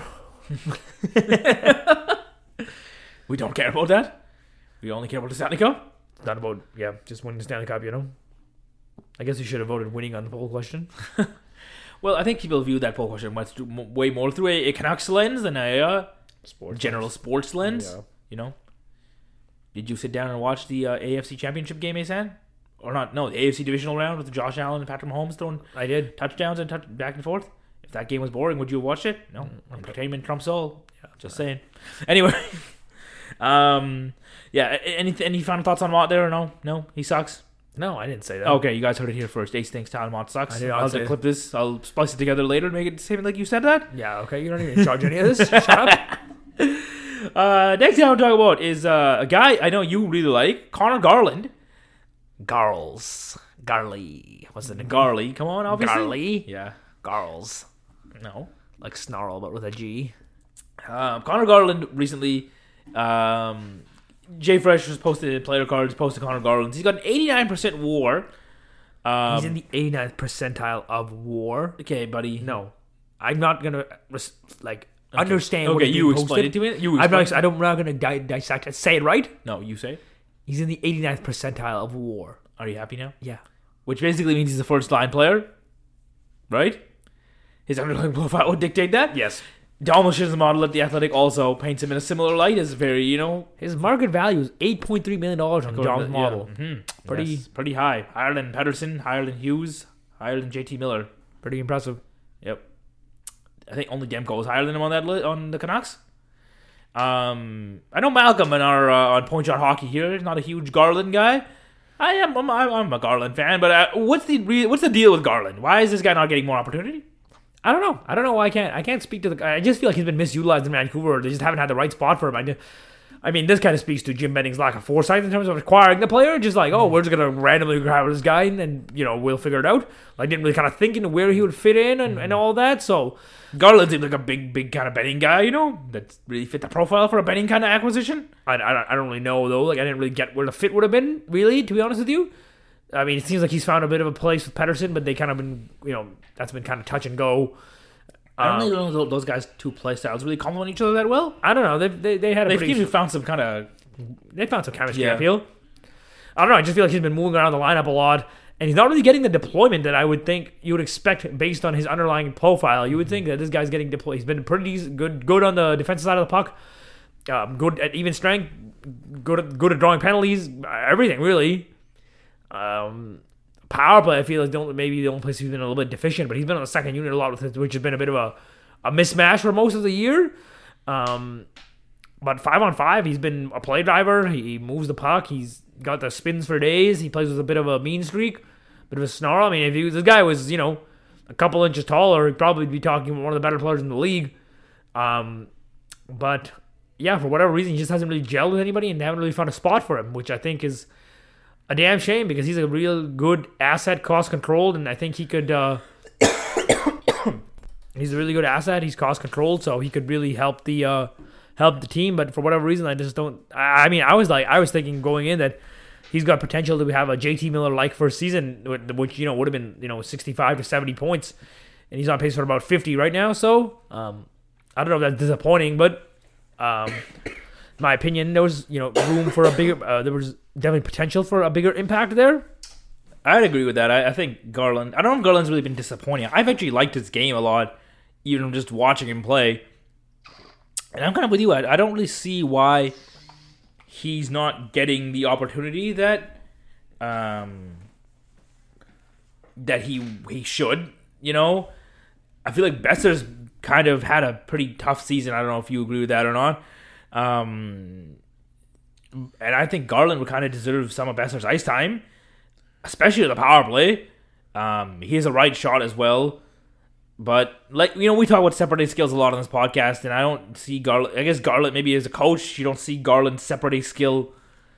We don't care about that. We only care about the Stanley Cup. It's not about yeah, just winning the Stanley Cup. You know. I guess you should have voted winning on the poll question. Well, I think people view that poll question much through, m- way more through a, a Canucks lens than a uh, Sports general sports lens. Yeah. You know. Did you sit down and watch the uh, A F C Championship game, Asan? Or not? No, the A F C divisional round with Josh Allen and Patrick Mahomes throwing I did. touchdowns and touch back and forth. If that game was boring, would you have watched it? No. Entertainment trumps all. Yeah, just saying. Anyway, um, yeah. a- Any any final thoughts on Mott there? Or no, no, he sucks. No, I didn't say that. Okay, you guys heard it here first. Ace thinks Tyler Mott sucks. I did not I'll have say- to clip this. I'll splice it together later and make it seem like you said that. Yeah, okay. You're not even in charge of any of this. Shut up. Uh, next thing I want to talk about is uh, a guy I know you really like, Connor Garland. Garls. Garly. What's the name? Garley, come on, obviously. Garly. Yeah. Garls. No. Like snarl, but with a G. Um, Connor Garland recently, um, Jay Fresh was posted player cards, posted Connor Garland. He's got an eighty-nine percent war. Um, He's in the eighty-ninth percentile of war. okay, buddy. No. I'm not going to, like, understand what Okay, is you being explain posted. it to me. You I'm explain not, I don't, I'm not going to di- dissect it. Say it right. No, you say it. He's in the eighty-ninth percentile of war. Are you happy now? Yeah. Which basically means he's a first line player, right? His underlying profile would dictate that. Yes. Dalmatian's model at The Athletic also paints him in a similar light as very, you know, His market value is eight point three million dollars on John's yeah. model. Mhm. Pretty- Yes, pretty high. Higher than Pedersen, higher than Hughes, higher than J T Miller. Pretty impressive. Yep. I think only Demko is higher than him on that li- on the Canucks. Um, I know Malcolm in our uh, on Point Shot Hockey here is not a huge Garland guy. I am. I'm, I'm I'm a Garland fan, but uh, what's the re- what's the deal with Garland? Why is this guy not getting more opportunity? I don't know. I don't know why I can't. I can't speak to the guy. I just feel like he's been misutilized in Vancouver. They just haven't had the right spot for him. I, just, I mean, this kind of speaks to Jim Benning's lack of foresight in terms of acquiring the player. Just like, oh, we're just gonna randomly grab this guy and, and you know we'll figure it out. Like, didn't really kind of think into where he would fit in and, and all that. So Garland seems like a big, big kind of betting guy, you know, that really fit the profile for a betting kind of acquisition. I, I, don't- I don't really know though. Like, I didn't really get where the fit would have been. Really, to be honest with you. I mean, it seems like he's found a bit of a place with Pedersen, but they kind of been, you know, that's been kind of touch and go. I don't really know if those guys' two play styles really complement each other that well. I don't know. They they, they had a They've pretty. even found some kind of They found some chemistry, Yeah. I feel. I don't know. I just feel like he's been moving around the lineup a lot, and he's not really getting the deployment that I would think you would expect based on his underlying profile. You would think that this guy's getting deployed. He's been pretty decent, good, good on the defensive side of the puck, um, good at even strength, good at, good at drawing penalties, everything really. Um, power play, I feel like the only, maybe the only place he's been a little bit deficient, but he's been on the second unit a lot with it, which has been a bit of a, a mismatch for most of the year. Um, but five on five, he's been a play driver. He moves the puck. He's got the spins for days. He plays with a bit of a mean streak, bit of a snarl. I mean, if he was, this guy was, you know, a couple inches taller, he'd probably be talking about one of the better players in the league. Um, but yeah, for whatever reason, he just hasn't really gelled with anybody, and they haven't really found a spot for him, which I think is a damn shame because he's a real good asset, cost controlled, and I think he could. Uh, he's a really good asset. He's cost controlled, so he could really help the uh, help the team. But for whatever reason, I just don't. I, I mean, I was like, I was thinking going in that he's got potential to have a J T Miller like first season, which you know would have been you know sixty-five to seventy points, and he's on pace for about fifty right now. So um, I don't know if that's disappointing, but um, in my opinion, there was you know room for a bigger. Uh, there was definitely potential for a bigger impact there. I'd agree with that. I, I think Garland. I don't know if Garland's really been disappointing. I've actually liked his game a lot, even just watching him play. And I'm kind of with you. I, I don't really see why he's not getting the opportunity that um, that he he should. You know, I feel like Besser's kind of had a pretty tough season. I don't know if you agree with that or not. Um, and I think Garland would kind of deserve some of Besser's ice time, especially in the power play. Um, he has a right shot as well. But, like, you know, we talk about separating skills a lot on this podcast, and I don't see Garland. I guess Garland, maybe as a coach, you don't see Garland's separating skill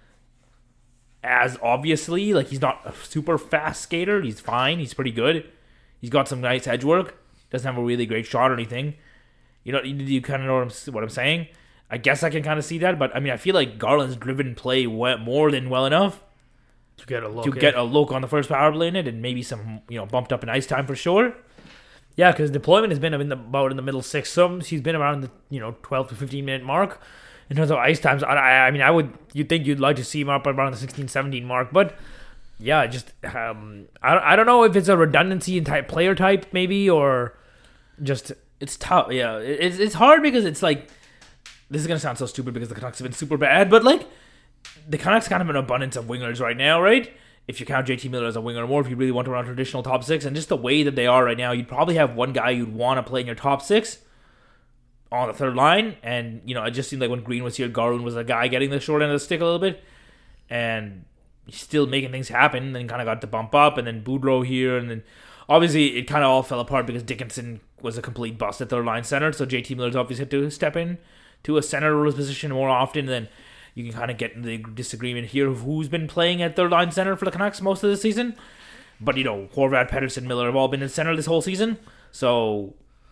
as obviously. Like, he's not a super fast skater. He's fine. He's pretty good. He's got some nice edge work. Doesn't have a really great shot or anything. You know, you, you kind of know what I'm, what I'm saying. I guess I can kind of see that, but, I mean, I feel like Garland's driven play well, more than well enough To get a look. to get a look on the first power play in it, and maybe some, you know, bumped up in ice time for sure. Yeah, because deployment has been in the, about in the middle six. Some he's been around the you know twelve to fifteen minute mark in terms of ice times. I, I, I mean, I would you'd think you'd like to see him up around the sixteen, seventeen mark, but yeah, just um, I I don't know if it's a redundancy in type player type maybe or just It's tough. Yeah, It- it's it's hard because it's like this is gonna sound so stupid because the Canucks have been super bad, but like the Canucks kind of have an abundance of wingers right now, right? If you count J T Miller as a winger or more, if you really want to run traditional top six, and just the way that they are right now, you'd probably have one guy you'd want to play in your top six on the third line. And, you know, it just seemed like when Green was here, Garland was a guy getting the short end of the stick a little bit. And he's still making things happen, then kind of got to bump up, and then Boudreau here. And then obviously it kind of all fell apart because Dickinson was a complete bust at third line center. So J T Miller's obviously had to step in to a center position more often than you can kind of get into the disagreement here of who's been playing at third line center for the Canucks most of the season. But, you know, Horvat, Pettersson, Miller have all been in center this whole season. So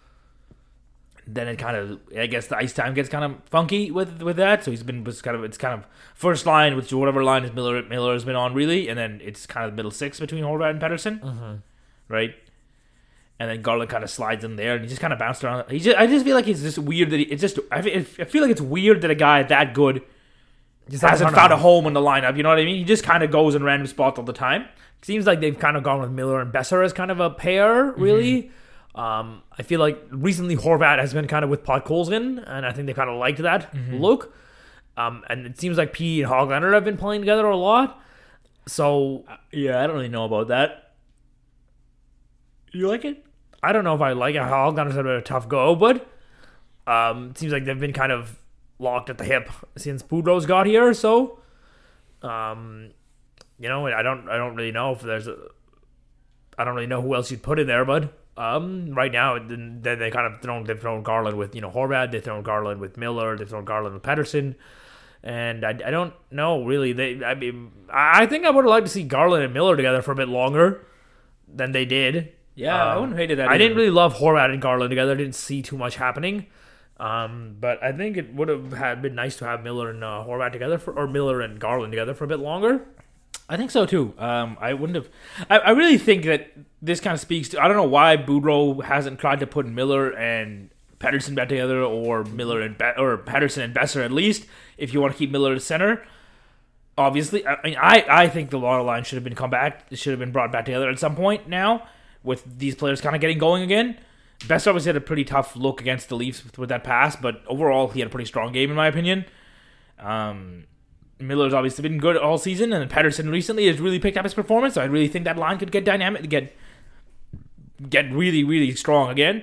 then it kind of, I guess the ice time gets kind of funky with with that. So he's been, was kind of, it's kind of first line, which whatever line is Miller, Miller has been on really. And then it's kind of the middle six between Horvat and Pettersson. Mm-hmm. Right? And then Garland kind of slides in there, and he just kind of bounced around. He just, I just feel like it's just weird that he, it's just, I feel, I feel like it's weird that a guy that good just hasn't found a home in the lineup, you know what I mean? He just kind of goes in random spots all the time. Seems like they've kind of gone with Miller and Besser as kind of a pair, really. Mm-hmm. Um, I feel like recently Horvat has been kind of with Podkolzin, and I think they kind of liked that mm-hmm. look. Um, and it seems like P and Hoglander have been playing together a lot. So, yeah, I don't really know about that. You like it? I don't know if I like it. Hoglander's had a tough go, but um, it seems like they've been kind of locked at the hip since Boudreau's got here, so um, you know, I don't, I don't really know if there's a, I don't really know who else you'd put in there, but um, right now then they kind of thrown, they've thrown Garland with you know Horvat, they've thrown Garland with Miller, they've thrown Garland with Pettersson, and I, I don't know really. They, I mean, I think I would have liked to see Garland and Miller together for a bit longer than they did. Yeah, um, I wouldn't hate it that. I either. didn't really love Horvat and Garland together. I didn't see too much happening. Um, but I think it would have had been nice to have Miller and uh, Horvat together, for, or Miller and Garland together for a bit longer. I think so too. Um, I wouldn't have. I, I really think that this kind of speaks to. I don't know why Boudreau hasn't tried to put Miller and Pettersson back together, or Miller and Be- or Pettersson and Besser at least, if you want to keep Miller at center. Obviously, I mean, I, I think the water line should have been come back. It should have been brought back together at some point now, with these players kind of getting going again. Besser obviously had a pretty tough look against the Leafs with, with that pass, but overall he had a pretty strong game in my opinion. Um, Miller's obviously been good all season, and Pettersson recently has really picked up his performance. So I really think that line could get dynamic, get get really really strong again.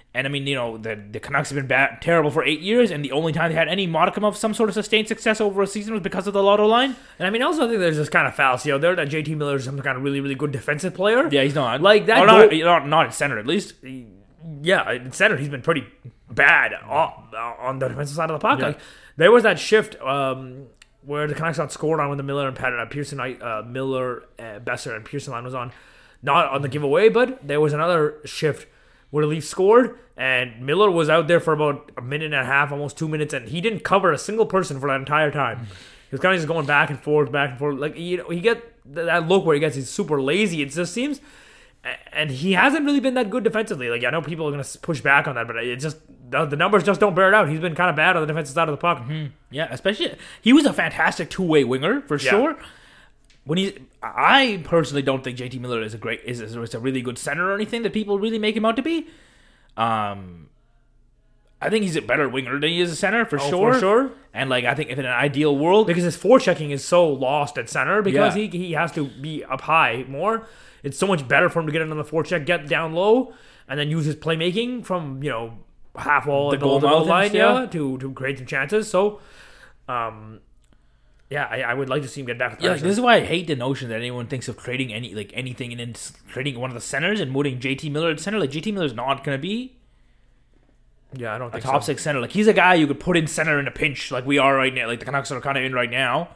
And I mean, you know, the the Canucks have been bad, terrible for eight years, and the only time they had any modicum of some sort of sustained success over a season was because of the lotto line. And I mean, also I think there's this kind of fallacy out there that J T Miller is some kind of really, really good defensive player. Yeah, he's not. Like that Or not, goal- not, not at center, at least. Yeah, in center he's been pretty bad on, on the defensive side of the puck. Yeah. Like there was that shift um, where the Canucks got scored on when the Miller and Pat, uh, Pearson, uh, Miller, uh, Besser, and Pearson line was on, not on the giveaway, but there was another shift where the Leafs scored, and Miller was out there for about a minute and a half, almost two minutes, and he didn't cover a single person for that entire time. He was kind of just going back and forth, back and forth. Like, you know, he get that look where he gets he's super lazy. It just seems, and he hasn't really been that good defensively. Like, I know people are going to push back on that, but it just the, the numbers just don't bear it out. He's been kind of bad on the defensive side of the puck. Mm-hmm. Yeah, especially he was a fantastic two-way winger for Yeah. sure. When he, I personally don't think J T Miller is a great is, is a really good center or anything that people really make him out to be. Um, I think he's a better winger than he is a center for Oh, sure. for sure. And like I think if in an ideal world, Because his forechecking is so lost at center because Yeah. he he has to be up high more. It's so much better for him to get it on the forecheck, get down low, and then use his playmaking from, you know, half wall The and below the goal goal line, mountains, yeah. yeah, to to create some chances. So, um, yeah, I, I would like to see him get back. yeah, like, this is why I hate the notion that anyone thinks of trading any like anything and then trading one of the centers and putting J T Miller at center. Like J T Miller's not going to be yeah, I don't a think top so. six center. Like he's a guy you could put in center in a pinch, like we are right now. Like the Canucks are kind of in right now.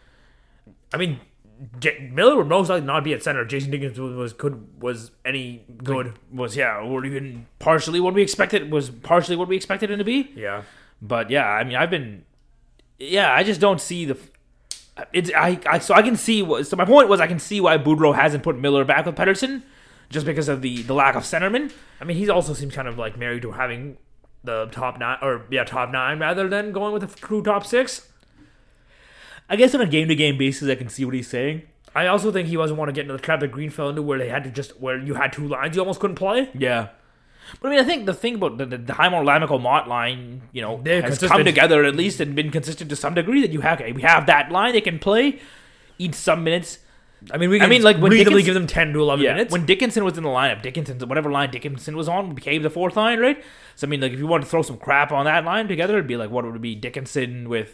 I mean, J- Miller would most likely not be at center if Jason Dickens was, was could was any good. Was yeah, or even partially what we expected was partially what we expected him to be. Yeah, But yeah, I mean, I've been, yeah, I just don't see the. It's I, I so I can see what. So my point was I can see why Boudreaux hasn't put Miller back with Pettersson, just because of the the lack of centerman. I mean, he also seems kind of like married to having the top nine, or yeah, top nine rather than going with the true top six. I guess on a game to game basis, I can see what he's saying. I also think he doesn't want to get into the trap that Green fell into, where they had to just where you had two lines, you almost couldn't play. Yeah. But I mean, I think the thing about the, the, the Highmore Lamico Mott line, you know, They're has consistent. come together at least and been consistent to some degree. That you have, okay, we have that line, they can play, eat some minutes. I mean, we I can mean, like, when reasonably Dickens- give them ten to eleven Yeah, minutes. when Dickinson was in the lineup, Dickinson, whatever line Dickinson was on, became the fourth line, right? So I mean, like, if you wanted to throw some crap on that line together, it'd be like, what would it be? Dickinson with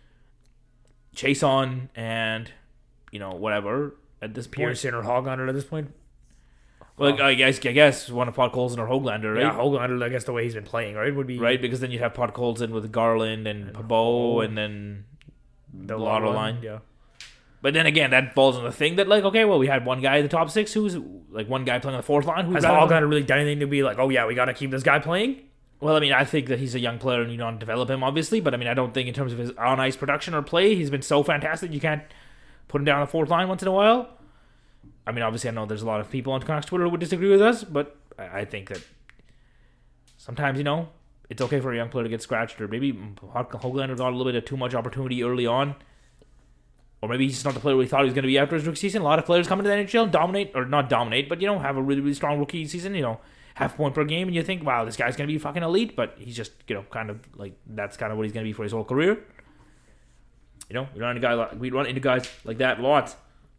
Chase on and, you know, whatever at this point. Pearson or Hoglander at this point. Well, I guess, I guess one of Podkolzin or Hoglander, right? Yeah, Hoglander, I guess the way he's been playing, right, would be Right, because then you'd have Podkolzin with Garland and Pabot and then the Lotto line. Yeah. But then again, that falls on the thing that, like, okay, well, we had one guy in the top six who's, like, one guy playing on the fourth line. Who's Has Hoglander really done anything to be like, oh yeah, we got to keep this guy playing? Well, I mean, I think that he's a young player and you don't develop him, obviously. But, I mean, I don't think in terms of his on-ice production or play, he's been so fantastic you can't put him down on the fourth line once in a while. I mean, obviously, I know there's a lot of people on Canucks Twitter who would disagree with us, but I I think that sometimes, you know, it's okay for a young player to get scratched, or maybe Hoglander got a little bit of too much opportunity early on. Or maybe he's just not the player we thought he was going to be after his rookie season. A lot of players come into the N H L and dominate, or not dominate, but, you know, have a really, really strong rookie season, you know, half a point per game, and you think, wow, this guy's going to be fucking elite, but he's just, you know, kind of like, that's kind of what he's going to be for his whole career. You know, we run into, guy like, we run into guys like that lots.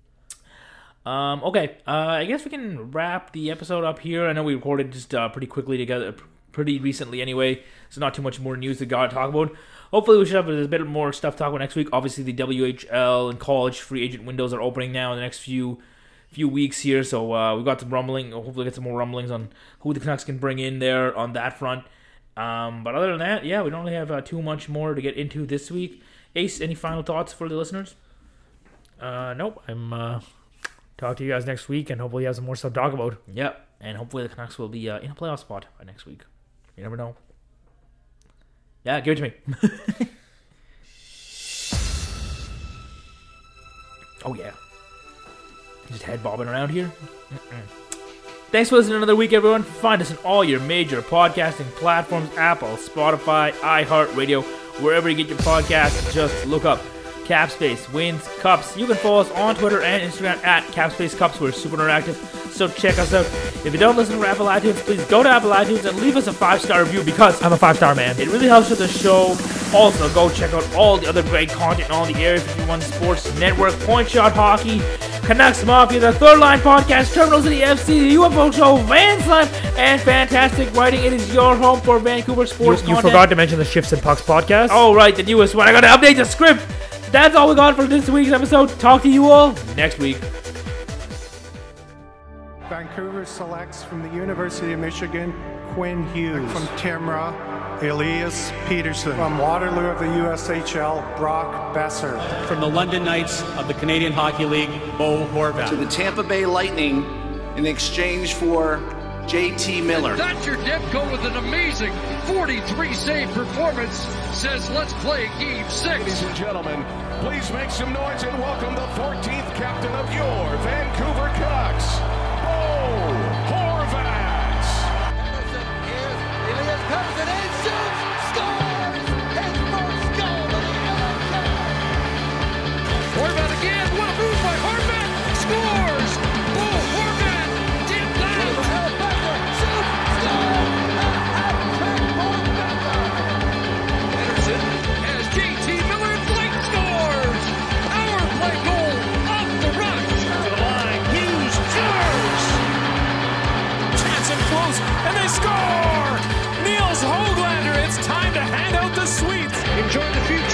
Um, okay, uh, I guess we can wrap the episode up here. I know we recorded just uh, pretty quickly together, pretty recently anyway, so not too much more news that got to talk about. Hopefully we should have a bit more stuff to talk about next week. Obviously the W H L and college free agent windows are opening now in the next few few weeks here, so uh, we've got some rumbling, hopefully get some more rumblings on who the Canucks can bring in there on that front. Um, but other than that, yeah, we don't really have uh, too much more to get into this week. Ace, any final thoughts for the listeners? Uh, nope. I'm uh, talk to you guys next week, and hopefully you have some more stuff to talk about. Yep, and hopefully the Canucks will be uh, in a playoff spot by next week. You never know. Yeah, give it to me. Oh, yeah. Just head bobbing around here. Mm-mm. Thanks for listening to another week, everyone. Find us on all your major podcasting platforms, Apple, Spotify, iHeartRadio, wherever you get your podcasts. Just look up Capspace Wins Cups. You can follow us on Twitter and Instagram at Capspace Cups. We're super interactive, so check us out. If you don't listen to Apple iTunes, please go to Apple iTunes and leave us a five-star review, because I'm a five-star man. it really helps with the show. Also, go check out all the other great content on the Area fifty-one Sports Network, Point Shot Hockey, Canucks Mafia, the Third Line Podcast, Terminal City F C, the U F O Show, Van Slam, and Fantastic Writing. It is your home for Vancouver sports You, you content. forgot to mention the Shifts and Pucks podcast. Oh, right, the newest one. I gotta update the script. That's all we got for this week's episode. Talk to you all next week. Vancouver selects from the University of Michigan, Quinn Hughes. From Timrah, Elias Peterson. From Waterloo of the U S H L, Brock Besser. From the London Knights of the Canadian Hockey League, Bo Horvat. To the Tampa Bay Lightning in exchange for J T Miller. Thatcher Demko with an amazing forty-three save performance says let's play game six. Ladies and gentlemen, please make some noise and welcome the fourteenth captain of your Vancouver Canucks, Bo Horvat. Anderson, here's Elias Pettersson and shoots, scores his first goal of the N H L. Horvat again, what a move by Horvat, scores! Bo Horvat did that! Shoots, scores, a hat-trick for Becker. Anderson has J T Miller and Blake scores! Power play goal off the rush! To the line, Hughes scores! Chance and close, and they score! Niels Höglander, it's time to hand out the sweets. Enjoy the future.